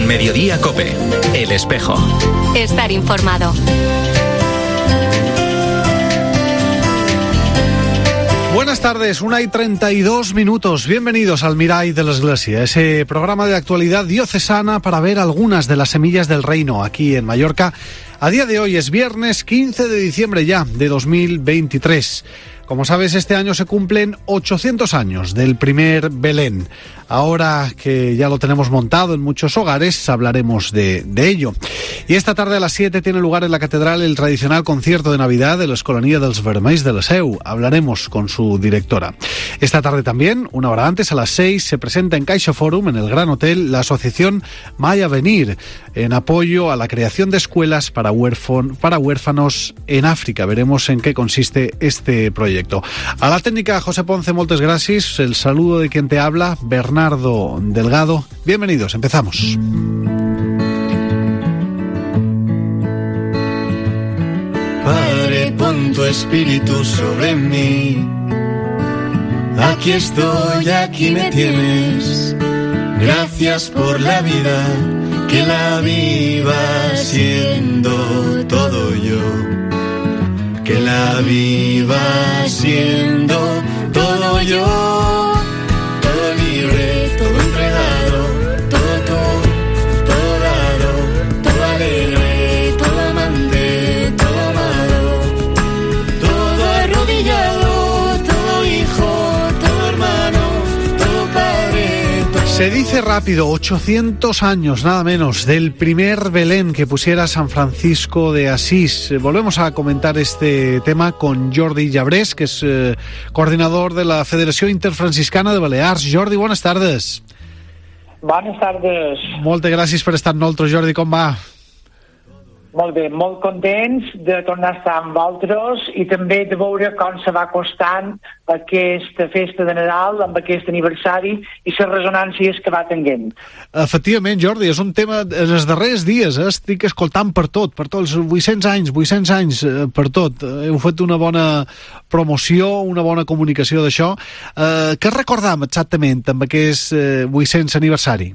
En Mediodía COPE, El Espejo. Estar informado. Buenas tardes, 1:32. Bienvenidos al Mirall de l'Església, ese programa de actualidad diocesana para ver algunas de las semillas del reino aquí en Mallorca. A día de hoy es viernes 15 de diciembre ya de 2023. Como sabes, este año se cumplen 800 años del primer Belén. Ahora que ya lo tenemos montado en muchos hogares, hablaremos de ello. Y esta tarde a las 7 tiene lugar en la catedral el tradicional concierto de Navidad de la Escolanía dels Vermells de la Seu. Hablaremos con su directora. Esta tarde también, una hora antes, a las 6, se presenta en CaixaForum, en el Gran Hotel, la asociación Maya Venir, en apoyo a la creación de escuelas para huérfanos en África. Veremos en qué consiste este proyecto. A la técnica, José Ponce, moltes gràcies. El saludo de quien te habla, Bernardo Delgado. Bienvenidos, empezamos. Padre, pon tu espíritu sobre mí. Aquí estoy, aquí me tienes. Gracias por la vida, que la viva siendo todo yo. Que la viva siendo todo yo. Todo libre, todo entregado, todo tú, todo dado, todo alegre, todo amante, todo amado, todo arrodillado, todo hijo, todo hermano, todo padre, todo... Se dice rápido, 800 años, nada menos, del primer Belén que pusiera San Francisco de Asís. Volvemos a comentar este tema con Jordi Llabrés, que es coordinador de la Federació Interfranciscana de Balears. Jordi, buenas tardes. Bones tardes. Moltes gràcies per estar amb nosaltres, Jordi. Com va? Molt bé, molt contents de tornar a estar amb vosaltres i també de veure com se va costant aquesta festa de Nadal amb aquest aniversari i les resonàncies que va tenint. Efectivament, Jordi, és un tema en els darrers dies, estic escoltant per tots els 800 anys, per tot. Heu fet una bona promoció, una bona comunicació d'això. Què recordam exactament amb aquest 800 aniversari?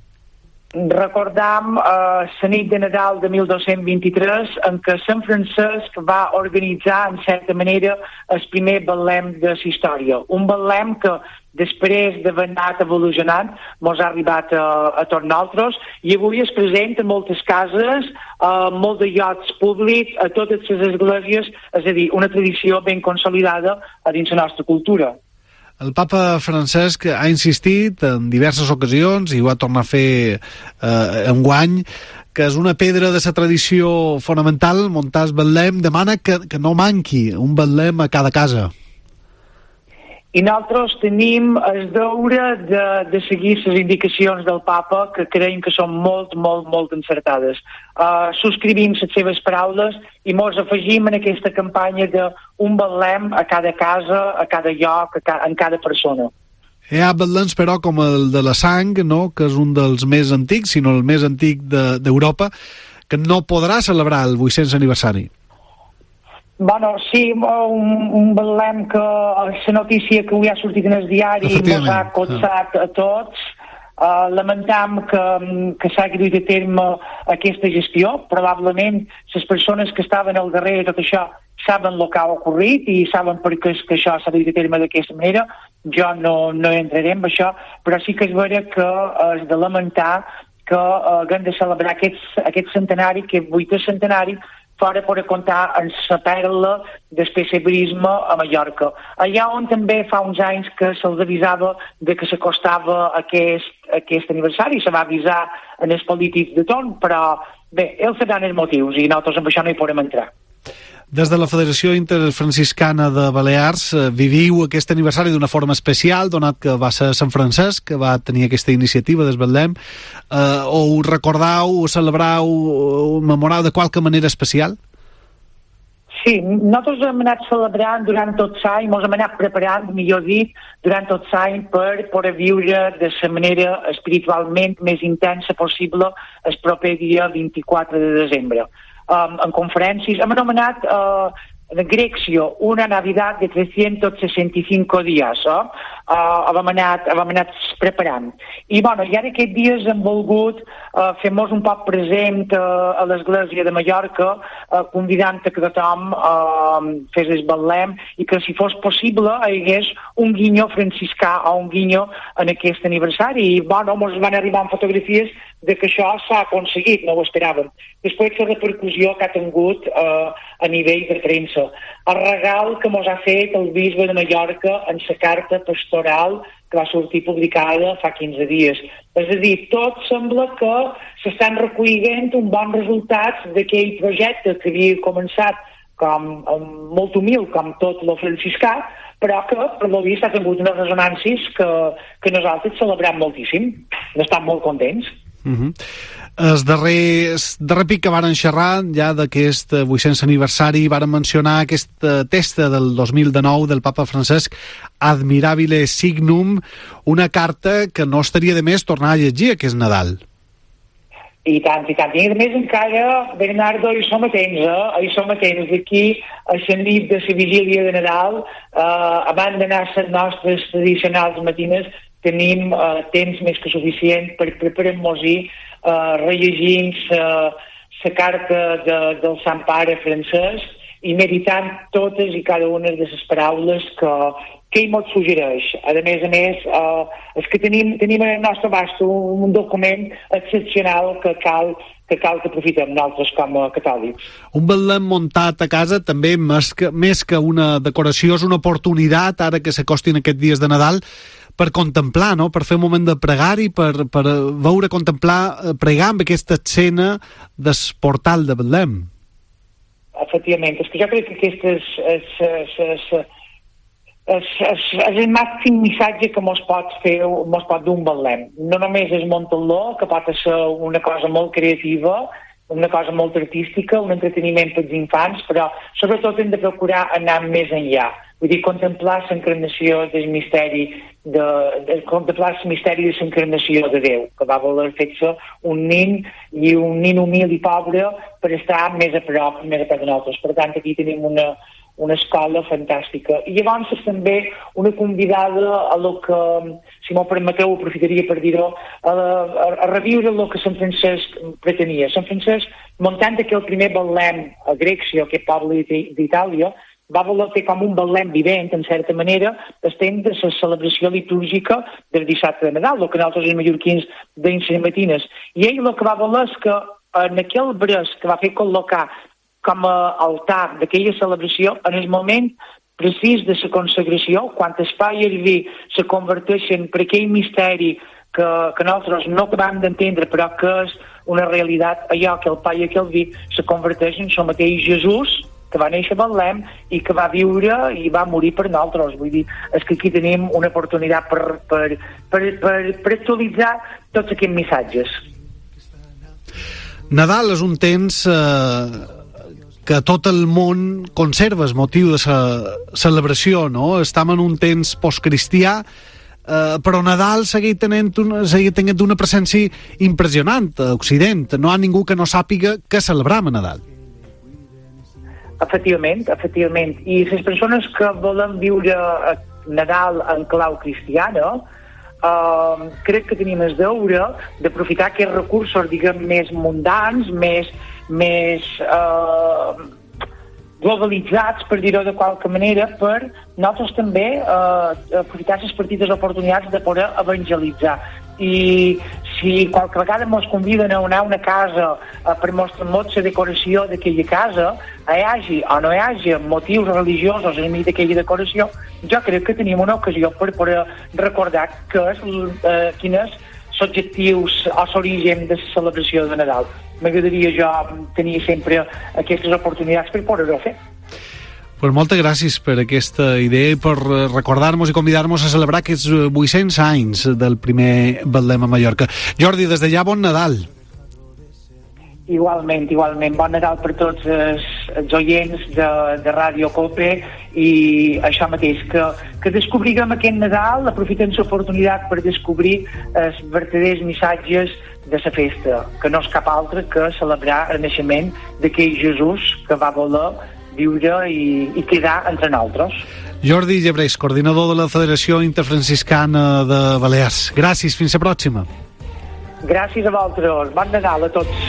Recordam la nit de Nadal de 1223 en què Sant Francesc va organitzar, en certa manera, el primer Betlem de la història. Un Betlem que, després d'haver anat evolucionant, mos ha arribat a tots nosaltres i avui es presenta en moltes cases, a molts de llocs públics, a totes les esglésies, és a dir, una tradició ben consolidada a dins la nostra cultura. El papa Francesc ha insistit en diverses ocasions i ho va tornar a fer enguany, que és una pedra de la tradició fonamental muntar el Betlem, demana que no manqui un Betlem a cada casa. I nosaltres tenim el deure de seguir les indicacions del papa, que creiem que són molt encertades. Subscrivim les seves paraules i mos afegim en aquesta campanya d'un Betlem a cada casa, a cada lloc, en cada persona. Hi ha Betlems, però, com el de la Sang, no?, que és un dels més antics, sinó el més antic d'Europa, que no podrà celebrar el 800 aniversari. Bueno, sí, un Betlem que la notícia que avui ha sortit en el diari ens ha cotsat a tots. Lamentam que s'hagi dut a terme aquesta gestió. Probablement les persones que estaven al darrere de tot això saben el que ha ocorrit i saben per què que això s'ha dut a terme d'aquesta manera. Jo no entraré en això, però sí que és vera que és de lamentar que haguem de celebrar aquest centenari, aquest 8è centenari, fora per comptar en la perla del pessebriisme a Mallorca. Allà on també fa uns anys que se'ls avisava de que s'acostava aquest aniversari, se va avisar en els polítics de torn, però bé, ells seran els motius i nosaltres amb això no hi podem entrar. Des de la Federació Interfranciscana de Balears viviu aquest aniversari d'una forma especial, donat que va ser Sant Francesc que va tenir aquesta iniciativa del Betlem. Ho recordau, ho celebrau, ho memorau de qualque manera especial? Sí, nosaltres hem anat celebrant durant tot l'any, ens hem anat preparant, millor dit, durant tot l'any per poder viure de la manera espiritualment més intensa possible el proper dia 24 de desembre. En conferències hem anomenat en Grecia una Navidad de 365 dies, hem anat preparant. I, i ara aquests dies hem volgut fer-nos un poc present a l'església de Mallorca, convidant que tothom fes el Betlem i que, si fos possible, hi hagués un guinyo franciscà o un guinyo en aquest aniversari. I, ens van arribar fotografies de que això s'ha aconseguit, no ho esperàvem. Després la repercussió que ha tingut a nivell de premsa. El regal que ens ha fet el bisbe de Mallorca en la carta pastoral que va sortir publicada fa 15 dies. És a dir, tot sembla que s'estan recollint un bon resultat d'aquell projecte que havia començat com molt humil, com tot lo franciscà, però que, per lo vist, ha tingut unes resonàncies que nosaltres celebrem moltíssim. Estem molt contents. El darrer pic que varen xerrar ja d'aquest 800 aniversari varen mencionar aquesta testa del 2019 del papa Francesc, Admirabile Signum, una carta que no estaria de més tornar a llegir aquest Nadal. I tant. I a més encara, Bernardo, hi som atents. Aquí, a la nit de la vigília de Nadal, abans d'anar a les nostres tradicionals matines, tenim temps més que suficient per preparar-nos-hi, rellegint la carta del Sant Pare Francesc i meditant totes i cada una de les paraules que ell ens suggereix. A més, és que tenim en el nostre abast un document excepcional que cal que aprofitem nosaltres com a catòlics. Un Betlem muntat a casa també, més que una decoració, és una oportunitat, ara que s'acostin aquests dies de Nadal, per contemplar, no? Per fer un moment de pregar-hi, per veure, contemplar, pregar amb aquesta escena del portal de Betlem. Efectivament, és que jo crec que aquest és el màxim missatge que mos pot d'un Betlem. No només és muntar-lo, que pot ser una cosa molt creativa, una cosa molt artística, un entreteniment pels infants, però sobretot hem de procurar anar més enllà. Vull dir, contemplar l'encarnació del misteri, contemplar el misteri de l'encarnació de Déu, que va voler fer-se un nin humil i pobre per estar més a prop de nosaltres. Per tant, aquí tenim una escola fantàstica. I llavors és també una convidada a lo que, si m'ho permeteu, aprofitaria per dir-ho, a reviure el que Sant Francesc pretenia. Sant Francesc, muntant aquell primer Betlem a Grècia, aquest poble d'Itàlia, va voler fer com un Betlem vivent, en certa manera, estem de la celebració litúrgica del dissabte de Nadal, el que nosaltres els mallorquins deim les matines. I ell el que va voler és que en aquell bresc que va fer col·locar com a altar d'aquella celebració, en el moment precís de la consagració, quan el pa i el vi se converteixen per aquell misteri que nosaltres no acabem d'entendre, però que és una realitat, allò que el pa i el vi se converteixen en el mateix Jesús que va néixer a Betlem i que va viure i va morir per nosaltres. Vull dir, és que aquí tenim una oportunitat per actualitzar tots aquests missatges. Nadal és un temps que tot el món conserva el motiu de la celebració, no? Estem en un temps postcristià, però Nadal segueix tenint una presència impressionant a Occident. No hi ha ningú que no sàpiga què celebram a Nadal. Efectivament. I les persones que volen viure Nadal en clau cristiana, crec que tenim el deure d'aprofitar aquests recursos, diguem, més mundans, més globalitzats, per dir-ho de qualque manera, per nosaltres també aprofitar les petites oportunitats de poder evangelitzar. I si qualque vegada ens conviden a anar a una casa per mostrar-nos la decoració d'aquella casa, hi hagi o no hi hagi motius religiosos enmig d'aquella decoració, jo crec que tenim una ocasió per poder recordar quin és l'objectiu o l'origen de la celebració de Nadal. M'agradaria jo tenir sempre aquestes oportunitats per poder-ho fer. Pues moltes gràcies per aquesta idea i per recordar-nos i convidar-nos a celebrar aquests 800 anys del primer Betlem a Mallorca. Jordi, des d'allà, bon Nadal. Igualment. Bon Nadal per tots els oients de Ràdio Cope i això mateix, que descobriguem aquest Nadal, aprofitem l'oportunitat per descobrir els verdaders missatges de la festa, que no és cap altre que celebrar el naixement d'aquell Jesús que va voler viure i quedar entre nosaltres. Jordi Llebrés, coordinador de la Federació Interfranciscana de Balears. Gràcies, fins la pròxima. Gràcies a vosaltres. Bon Nadal a tots.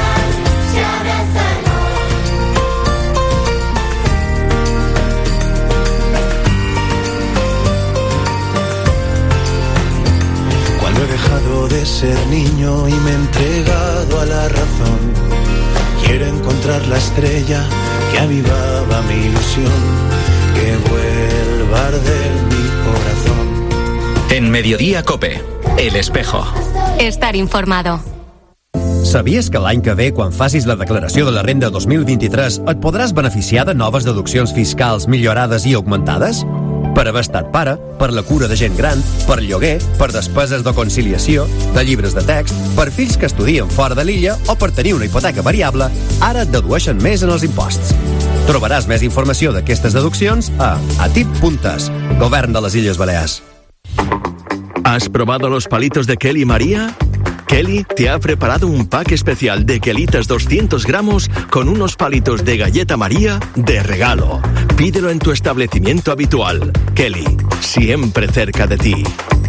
Cuando he dejado de ser niño y me he entregado a la razón, quiero encontrar la estrella que avivaba mi ilusión, que vuelva a arder mi corazón. En Mediodía COPE, El Espejo. Estar informado. Sabies que l'any que ve, quan facis la declaració de la renda 2023, et podràs beneficiar de noves deduccions fiscals millorades i augmentades? Per haver estat pare, per la cura de gent gran, per lloguer, per despeses de conciliació, de llibres de text, per fills que estudien fora de l'illa o per tenir una hipoteca variable, ara et dedueixen més en els imposts. Trobaràs més informació d'aquestes deduccions a atip.es, Govern de les Illes Balears. ¿Has probado los palitos de Kelly María? Kelly te ha preparado un pack especial de Kelitas 200 gramos con unos palitos de galleta María de regalo. Pídelo en tu establecimiento habitual. Kelly, siempre cerca de ti.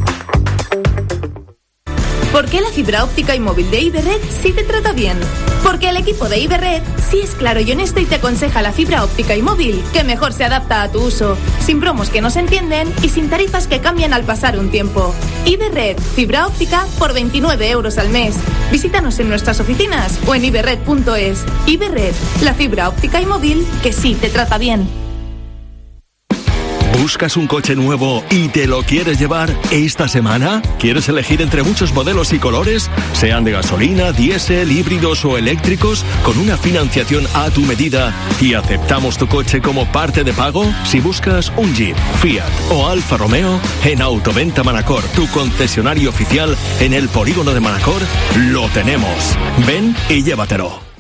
¿Por qué la fibra óptica y móvil de Iberred sí te trata bien? Porque el equipo de Iberred sí es claro y honesto y te aconseja la fibra óptica y móvil que mejor se adapta a tu uso, sin promos que no se entienden y sin tarifas que cambian al pasar un tiempo. Iberred, fibra óptica por 29 euros al mes. Visítanos en nuestras oficinas o en iberred.es. Iberred, la fibra óptica y móvil que sí te trata bien. ¿Buscas un coche nuevo y te lo quieres llevar esta semana? ¿Quieres elegir entre muchos modelos y colores? Sean de gasolina, diésel, híbridos o eléctricos, con una financiación a tu medida y aceptamos tu coche como parte de pago. Si buscas un Jeep, Fiat o Alfa Romeo, en Autoventa Manacor, tu concesionario oficial en el polígono de Manacor, lo tenemos. Ven y llévatelo.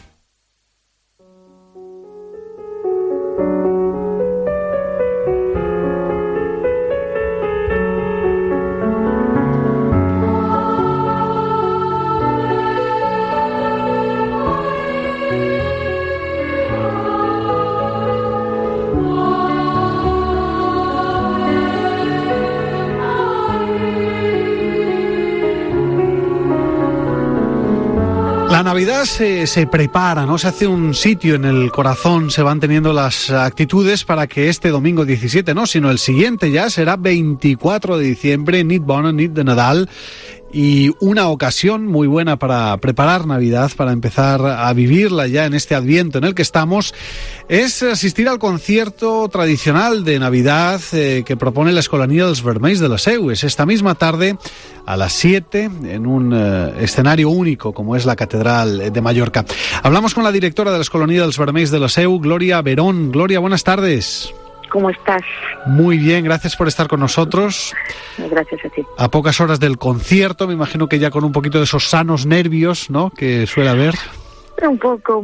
La Navidad se prepara, ¿no? Se hace un sitio en el corazón, se van teniendo las actitudes para que este domingo 17, no, sino el siguiente ya será 24 de diciembre, nit bona, nit de Nadal, y una ocasión muy buena para preparar Navidad, para empezar a vivirla ya en este Adviento en el que estamos, es asistir al concierto tradicional de Navidad que propone la Escolanía dels Vermells de les Seues esta misma tarde a las 7 en un escenario único como es la Catedral de Mallorca. Hablamos con la directora de la Escolanía dels Vermells de les Seues, Gloria Verón. Gloria, buenas tardes. ¿Cómo estás? Muy bien, gracias por estar con nosotros. Gracias a ti. A pocas horas del concierto, me imagino que ya con un poquito de esos sanos nervios, ¿no?, que suele haber. Un poco.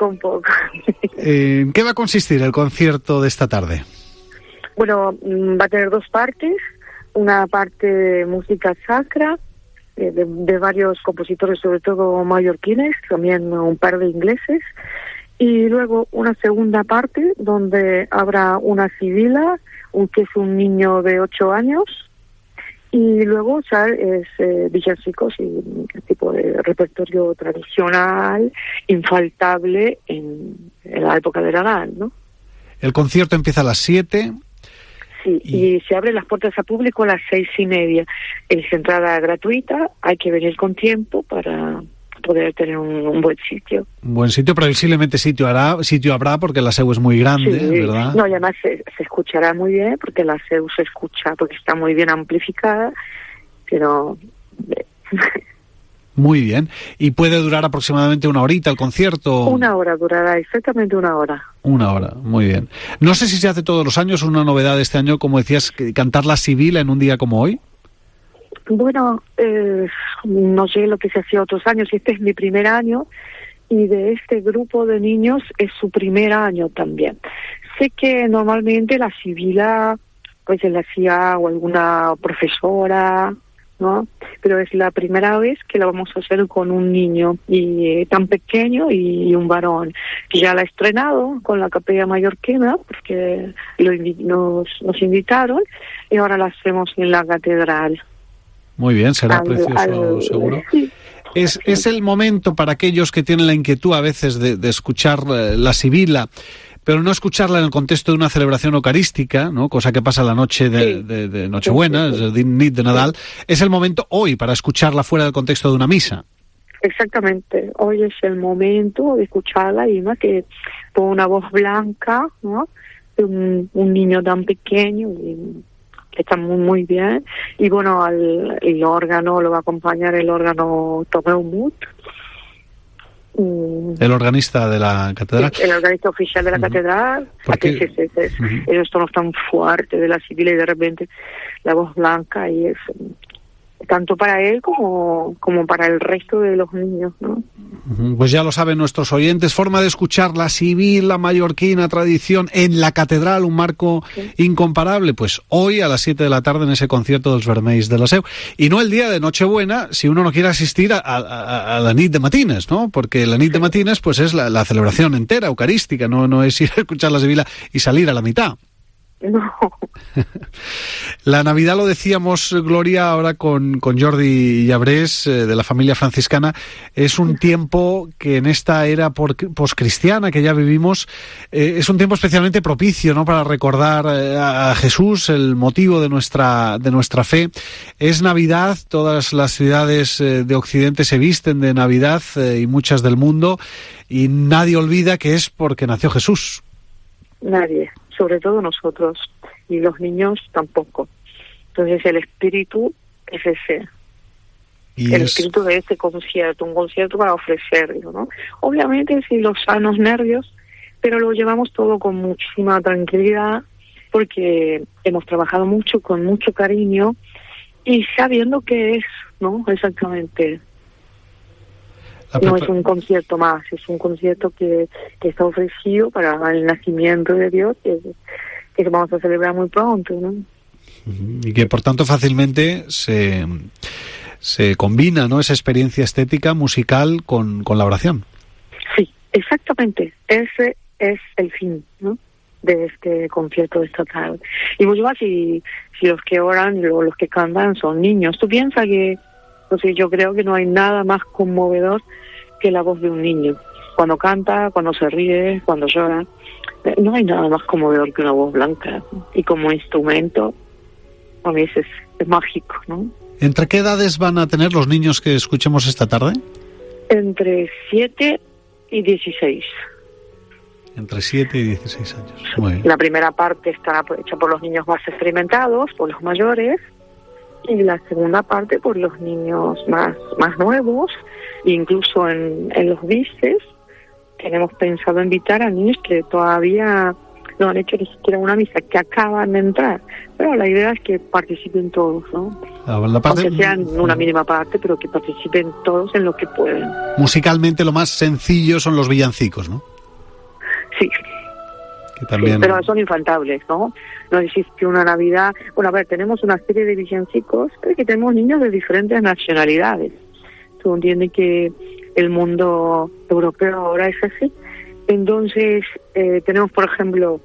¿En qué va a consistir el concierto de esta tarde? Bueno, va a tener dos partes. Una parte de música sacra, de varios compositores, sobre todo mallorquines, también un par de ingleses. Y luego una segunda parte donde habrá una sibila, que es un niño de 8 años, y luego villancicos y un tipo de repertorio tradicional, infaltable en la época de Nadal, ¿no? El concierto empieza a las 7. Sí, y se abren las puertas al público a las 6:30. Es entrada gratuita, hay que venir con tiempo para poder tener un buen sitio. Un buen sitio, previsiblemente sitio habrá porque la SEU es muy grande, sí, ¿verdad? No, y además se escuchará muy bien porque la SEU se escucha porque está muy bien amplificada, pero... Muy bien. ¿Y puede durar aproximadamente una horita el concierto? Una hora, durará exactamente una hora. Una hora, muy bien. No sé si se hace todos los años, una novedad de este año, como decías, cantar la sibila en un día como hoy. Bueno, no sé lo que se hacía otros años, este es mi primer año y de este grupo de niños es su primer año también. Sé que normalmente la sibila pues se la hacía o alguna profesora ¿no? Pero es la primera vez que la vamos a hacer con un niño tan pequeño y un varón. Ya la he estrenado con la Capella Mallorquina porque nos invitaron, y ahora la hacemos en la catedral. Muy bien, será precioso, seguro. Sí. Es el momento para aquellos que tienen la inquietud a veces de escuchar la sibila, pero no escucharla en el contexto de una celebración eucarística, ¿no? Cosa que pasa la noche de Nochebuena, sí. El nit de Nadal. Es el momento hoy para escucharla fuera del contexto de una misa. Exactamente, hoy es el momento de escucharla, y más que con una voz blanca, ¿no? Un niño tan pequeño, que está muy, muy bien. Y bueno, el órgano lo va a acompañar el órgano Tomeu Mut. El organista de la catedral. El organista oficial de la catedral. Porque Esos tonos tan fuertes de la sibila, y de repente la voz blanca, y es tanto para él como para el resto de los niños, ¿no? Pues ya lo saben nuestros oyentes, forma de escuchar la sibila mallorquina, tradición en la catedral, un marco incomparable. Pues hoy a las 7 de la tarde en ese concierto dels Vermells de la Seu. Y no el día de Nochebuena, si uno no quiere asistir a la nit de matines, ¿no? Porque la nit de matines pues es la celebración entera, eucarística, no es ir a escuchar la sibila y salir a la mitad. No. La Navidad, lo decíamos, Gloria, ahora con Jordi Llabrés, de la familia franciscana, es un tiempo que en esta era poscristiana que ya vivimos, es un tiempo especialmente propicio, ¿no?, para recordar a Jesús, el motivo de nuestra fe. Es Navidad, todas las ciudades de Occidente se visten de Navidad, y muchas del mundo, y nadie olvida que es porque nació Jesús. Nadie. Sobre todo nosotros, y los niños tampoco. Entonces el espíritu es ese, espíritu de este concierto, un concierto para ofrecerlo, ¿no? Obviamente sin los sanos nervios, pero lo llevamos todo con muchísima tranquilidad, porque hemos trabajado mucho, con mucho cariño, y sabiendo qué es, ¿no? Exactamente. No es un concierto más, es un concierto que está ofrecido para el nacimiento de Dios, que vamos a celebrar muy pronto, ¿no? Y que por tanto fácilmente se combina, ¿no?, esa experiencia estética, musical, con la oración. Sí, exactamente. Ese es el fin, ¿no?, de este concierto de esta tarde. Y mucho más si los que oran y los que cantan son niños. Tú piensas que, yo creo que no hay nada más conmovedor que la voz de un niño. Cuando canta, cuando se ríe, cuando llora, no hay nada más conmovedor que una voz blanca. Y como instrumento, a veces es mágico, ¿no? ¿Entre qué edades van a tener los niños que escuchemos esta tarde? Entre 7 y 16. Entre 7 y 16 años. Muy bien. La primera parte está hecha por los niños más experimentados, por los mayores, y la segunda parte por los niños más nuevos. Incluso en los bises tenemos pensado invitar a niños que todavía no han hecho ni siquiera una misa, que acaban de entrar, pero la idea es que participen todos, ¿no? Aunque sean una mínima parte, pero que participen todos en lo que pueden. Musicalmente lo más sencillo son los villancicos, ¿no? Sí. Que también... Sí, pero son infaltables, ¿no? No existe una Navidad... Bueno, a ver, tenemos una serie de villancicos, pero que tenemos niños de diferentes nacionalidades. Tú entiendes que el mundo europeo ahora es así. Entonces, tenemos, por ejemplo,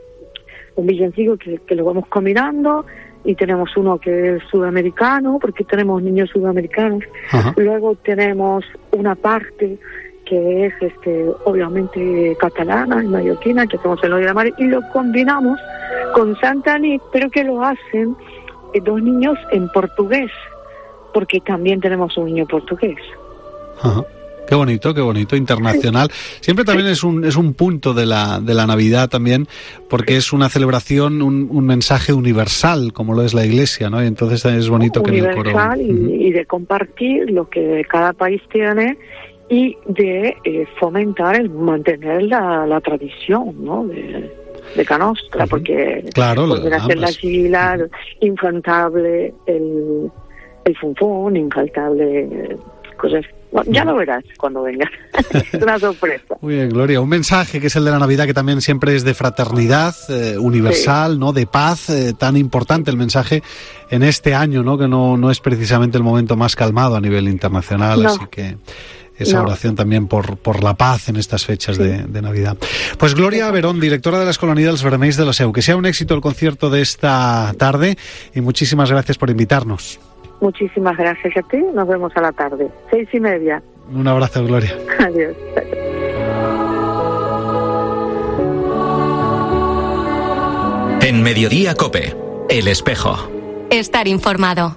un villancico que lo vamos combinando, y tenemos uno que es sudamericano, porque tenemos niños sudamericanos. Ajá. Luego tenemos una parte que es obviamente catalana y mallorquina, que hacemos en Oye de Mar, y lo combinamos con Santa Nit, pero que lo hacen dos niños en portugués, porque también tenemos un niño portugués. Ajá. Qué bonito, internacional. Siempre también es un punto de la Navidad también, porque es una celebración, un mensaje universal, como lo es la Iglesia, ¿no? Y entonces es bonito que en el coro... Universal y de compartir lo que cada país tiene, y de fomentar, mantener la tradición, ¿no?, de Canostra, porque pueden hacer la sibila, infaltable el funfón, infaltable cosas Ya lo verás cuando vengas. Es una sorpresa. Muy bien, Gloria. Un mensaje que es el de la Navidad, que también siempre es de fraternidad universal, ¿no? De paz, tan importante el mensaje en este año, ¿no? Que no es precisamente el momento más calmado a nivel internacional, así que esa oración también por la paz en estas fechas de Navidad. Pues Gloria Verón, directora de la Escolanía dels Vermells de la Seu. Que sea un éxito el concierto de esta tarde y muchísimas gracias por invitarnos. Muchísimas gracias a ti. Nos vemos a la tarde. 6:30. Un abrazo, Gloria. Adiós. En Mediodía COPE, El Espejo. Estar informado.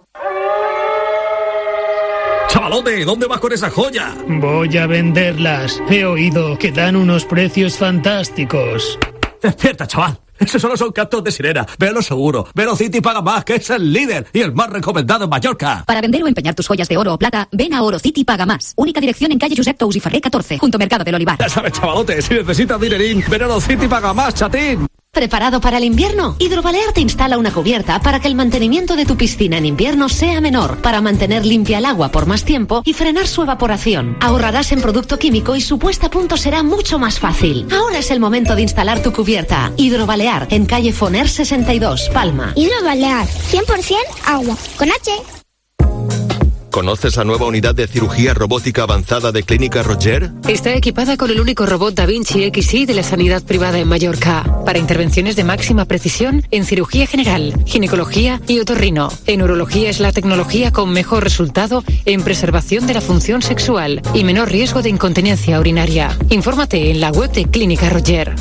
Chavalote, ¿dónde vas con esa joya? Voy a venderlas. He oído que dan unos precios fantásticos. Despierta, chaval. Esos solo son cantos de sirena. Velo seguro. Velo City Paga Más, que es el líder y el más recomendado en Mallorca. Para vender o empeñar tus joyas de oro o plata, ven a Oro City Paga Más. Única dirección en calle Josep Tous y Ferrer 14, junto a Mercado del Olivar. Ya sabes, chavalote, si necesitas dinerín, ven a Oro City Paga Más, chatín. ¿Preparado para el invierno? Hidrobalear te instala una cubierta para que el mantenimiento de tu piscina en invierno sea menor, para mantener limpia el agua por más tiempo y frenar su evaporación. Ahorrarás en producto químico y su puesta a punto será mucho más fácil. Ahora es el momento de instalar tu cubierta. Hidrobalear, en calle Foner 62, Palma. Hidrobalear, 100% agua, con H. ¿Conoces la nueva unidad de cirugía robótica avanzada de Clínica Roger? Está equipada con el único robot Da Vinci XI de la sanidad privada en Mallorca, para intervenciones de máxima precisión en cirugía general, ginecología y otorrino. En urología es la tecnología con mejor resultado en preservación de la función sexual y menor riesgo de incontinencia urinaria. Infórmate en la web de Clínica Roger.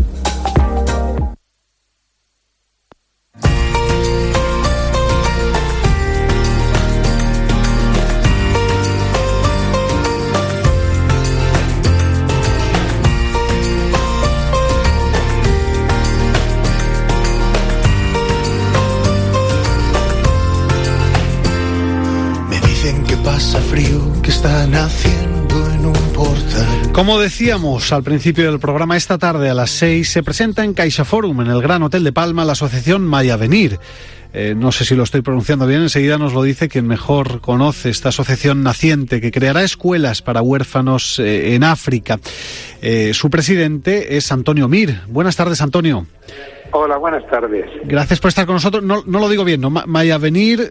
Que están haciendo en un portal. Como decíamos al principio del programa, esta tarde a las 6 se presenta en CaixaForum, en el Gran Hotel de Palma, la asociación Mayavenir. No sé si lo estoy pronunciando bien, enseguida nos lo dice quien mejor conoce esta asociación naciente que creará escuelas para huérfanos en África. Su presidente es Antonio Mir. Buenas tardes, Antonio. Hola, buenas tardes. Gracias por estar con nosotros. No lo digo bien, ¿no? Mayavenir...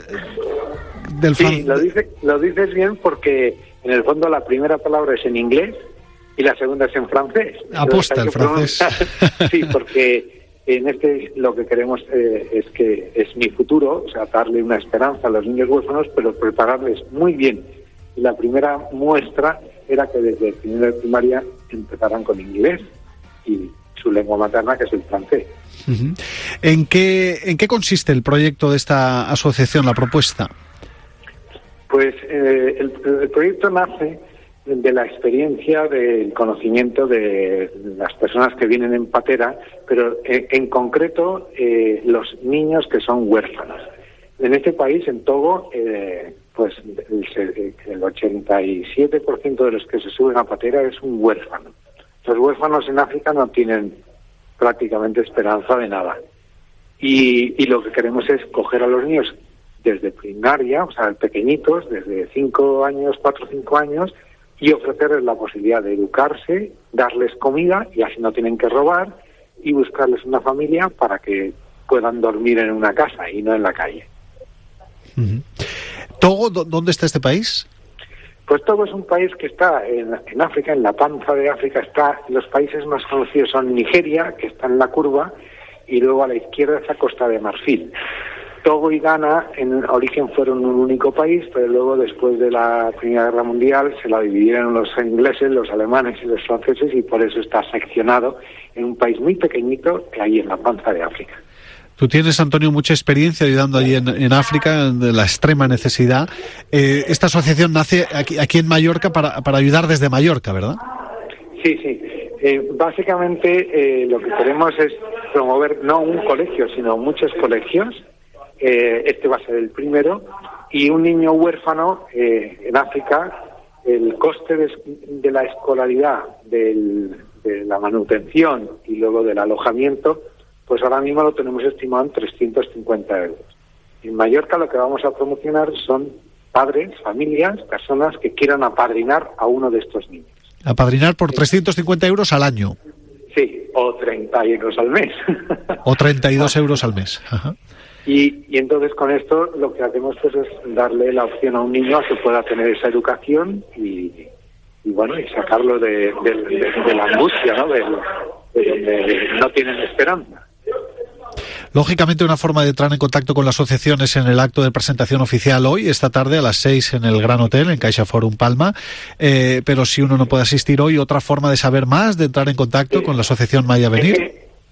Sí, lo dices bien porque en el fondo la primera palabra es en inglés y la segunda es en francés. Aposta el francés. Sí, porque en lo que queremos es que es mi futuro, o sea, darle una esperanza a los niños huérfanos, pero prepararles muy bien. Y la primera muestra era que desde primero de primaria empezarán con inglés y su lengua materna, que es el francés. Uh-huh. ¿En qué consiste el proyecto de esta asociación, la propuesta? Pues el proyecto nace de la experiencia del conocimiento de las personas que vienen en patera, pero en concreto los niños que son huérfanos. En este país, en Togo, pues el 87% de los que se suben a patera es un huérfano. Los huérfanos en África no tienen prácticamente esperanza de nada. Y lo que queremos es coger a los niños desde primaria, o sea, pequeñitos, desde 5 años, 4 o 5 años, y ofrecerles la posibilidad de educarse, darles comida, y así no tienen que robar, y buscarles una familia para que puedan dormir en una casa y no en la calle. Uh-huh. ¿Togo, dónde está este país? Pues Togo es un país que está en África, en la panza de África. Los países más conocidos son Nigeria, que está en la curva, y luego a la izquierda está Costa de Marfil. Togo y Ghana en origen fueron un único país, pero luego después de la Primera Guerra Mundial se la dividieron los ingleses, los alemanes y los franceses, y por eso está seccionado en un país muy pequeñito ahí en la panza de África. Tú tienes, Antonio, mucha experiencia ayudando allí en África, de la extrema necesidad. Esta asociación nace aquí en Mallorca para ayudar desde Mallorca, ¿verdad? Sí. Básicamente lo que queremos es promover no un colegio, sino muchos colegios. Este va a ser el primero, y un niño huérfano en África, el coste de la escolaridad, de la manutención y luego del alojamiento, pues ahora mismo lo tenemos estimado en 350 euros. En Mallorca lo que vamos a promocionar son padres, familias, personas que quieran apadrinar a uno de estos niños. Apadrinar por 350 euros al año. Sí, o 30 euros al mes. O 32 euros al mes. Ajá. Y entonces con esto lo que hacemos pues es darle la opción a un niño a que pueda tener esa educación y bueno, y sacarlo de la angustia, ¿no? De donde no tienen esperanza. Lógicamente, una forma de entrar en contacto con la asociación es en el acto de presentación oficial hoy, esta tarde a las 6 en el Gran Hotel, en Caixa Forum Palma. Pero si uno no puede asistir hoy, otra forma de saber más, de entrar en contacto con la asociación Maya Venir.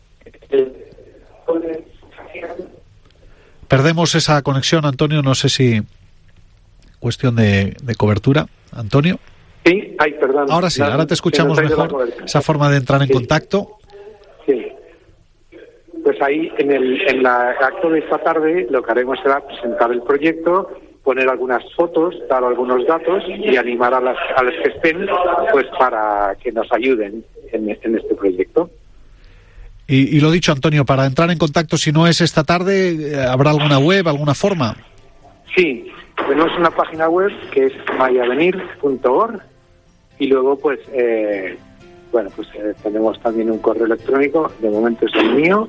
Perdemos esa conexión, Antonio, no sé si cuestión de cobertura. Antonio. Sí, perdón. Ahora sí, ahora te escuchamos mejor. Esa forma de entrar en contacto. Sí. Pues ahí, en el acto de esta tarde, lo que haremos será presentar el proyecto, poner algunas fotos, dar algunos datos y animar a las que estén, pues para que nos ayuden en este proyecto. Y lo dicho, Antonio, para entrar en contacto, si no es esta tarde, ¿habrá alguna web, alguna forma? Sí, tenemos una página web que es mayavenir.org y luego pues tenemos también un correo electrónico, de momento es el mío,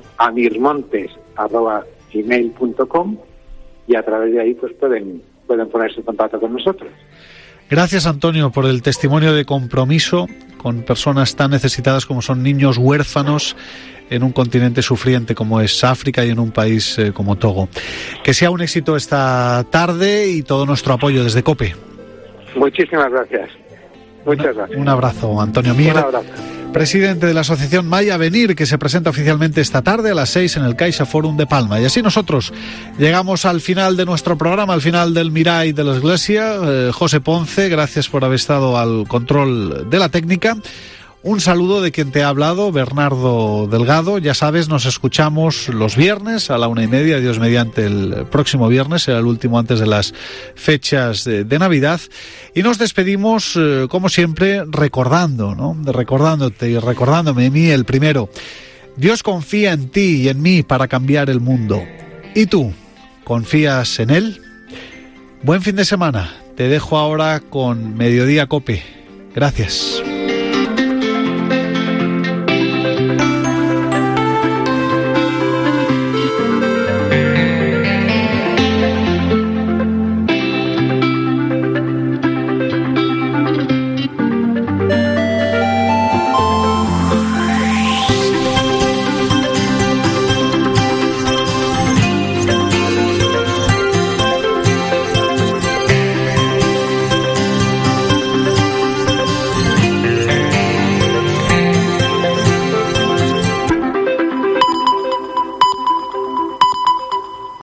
amirmontes@gmail.com, y a través de ahí pues pueden ponerse en contacto con nosotros. Gracias, Antonio, por el testimonio de compromiso con personas tan necesitadas como son niños huérfanos en un continente sufriente como es África y en un país como Togo. Que sea un éxito esta tarde y todo nuestro apoyo desde COPE. Muchísimas gracias. Muchas gracias. Un abrazo, Antonio Mir, un abrazo. Presidente de la asociación Maya Venir, que se presenta oficialmente esta tarde a las 6 en el Caixa Forum de Palma. Y así nosotros llegamos al final de nuestro programa, al final del Mirai de la Iglesia. José Ponce, gracias por haber estado al control de la técnica. Un saludo de quien te ha hablado, Bernardo Delgado. Ya sabes, nos escuchamos los viernes a la 1:30, Dios mediante el próximo viernes, será el último antes de las fechas de Navidad. Y nos despedimos, como siempre, recordándote y recordándome a mí el primero. Dios confía en ti y en mí para cambiar el mundo. ¿Y tú? ¿Confías en Él? Buen fin de semana. Te dejo ahora con Mediodía Cope. Gracias.